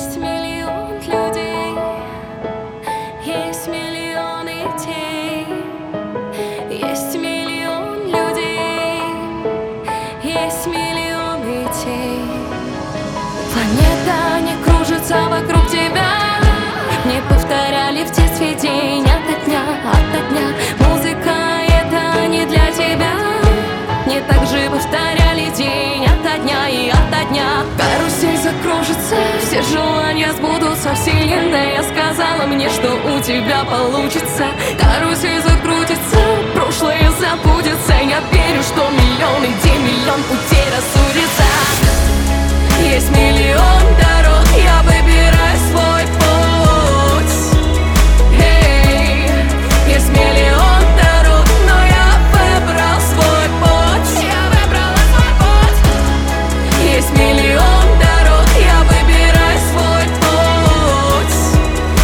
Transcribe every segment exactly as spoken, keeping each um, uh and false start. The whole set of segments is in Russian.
Есть миллион людей, есть миллион идей, есть миллион людей, есть миллион идей. Планета не кружится вокруг тебя, не повторяли в детстве день ото дня, ото дня. Музыка это не для тебя, не так же повторяли день ото дня и ото дня. Карусель закружится, все желания сбудутся. Вселенная сказала мне, что у тебя получится. Карусель закрутится, прошлое забудется. Я верю, что миллион идей, миллион путей рассудится. Есть миллион дорог, я выбираю свой путь. Эй, есть миллион дорог, но я выбрал свой путь. Я выбрала свой путь. Есть миллион дорог, я выбираю свой путь.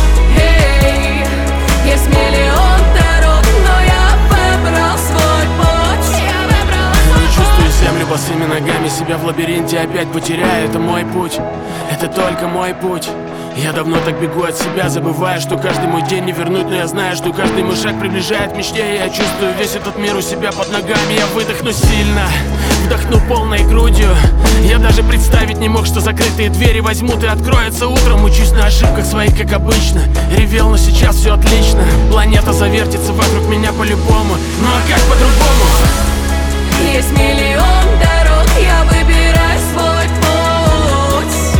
Эй, есть миллион дорог, но я выбрал свой путь. Я выбрала свой путь. Не чувствую землю босыми ногами, себя в лабиринте опять потеряю. Это мой путь, это только мой путь. Я давно так бегу от себя, забывая, что каждый мой день не вернуть. Но я знаю, что каждый мой шаг приближает к мечте. И я чувствую весь этот мир у себя под ногами. Я выдохну сильно, вдохну полной грудью. Я даже представить не мог, что закрытые двери возьмут и откроются утром. Учусь на ошибках своих, как обычно. Ревел, но сейчас все отлично. Планета завертится вокруг меня по-любому. Ну а как по-другому? Есть миллион дорог, я выбираю свой путь.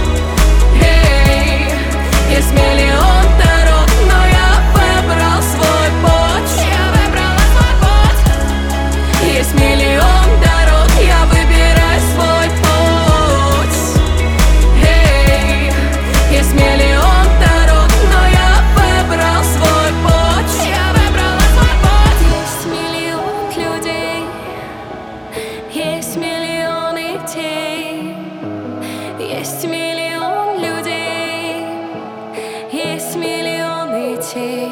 Эй, есть миллион дорог, но я выбрал свой путь. Я выбрала свой путь. Есть миллион дорог, я выбираю свой путь. Эй, есть миллион дорог, но я выбрал свой путь. Я выбрала свой путь. Есть миллион людей, есть миллион идей, есть миллион людей, есть миллион идей.